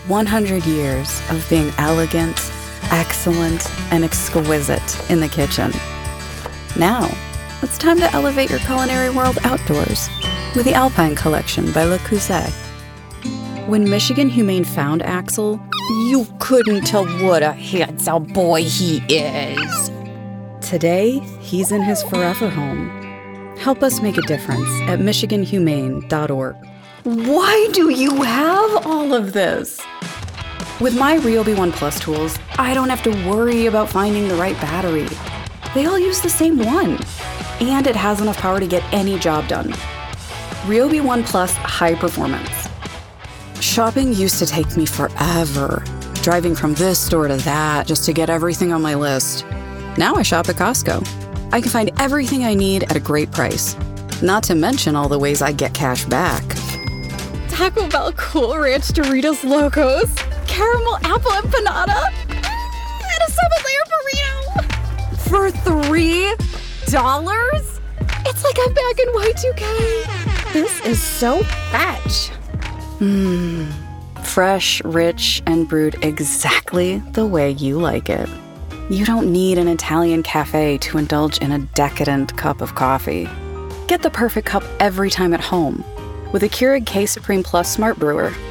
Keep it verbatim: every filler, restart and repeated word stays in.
one hundred years of being elegant, excellent, and exquisite in the kitchen. Now, it's time to elevate your culinary world outdoors with the Alpine Collection by Le Creuset. When Michigan Humane found Axel, you couldn't tell what a handsome boy he is. Today, he's in his forever home. Help us make a difference at michigan humane dot org. Why do you have all of this? With my Ryobi One Plus tools, I don't have to worry about finding the right battery. They all use the same one, and it has enough power to get any job done. Ryobi One Plus High Performance. Shopping used to take me forever, driving from this store to that just to get everything on my list. Now I shop at Costco. I can find everything I need at a great price, not to mention all the ways I get cash back. Taco Bell Cool Ranch Doritos Locos, caramel apple empanada, and a seven-layer burrito. For three dollars? It's like I'm back in Y two K. This is so fetch. Mmm, fresh, rich, and brewed exactly the way you like it. You don't need an Italian cafe to indulge in a decadent cup of coffee. Get the perfect cup every time at home with a Keurig K Supreme Plus Smart Brewer.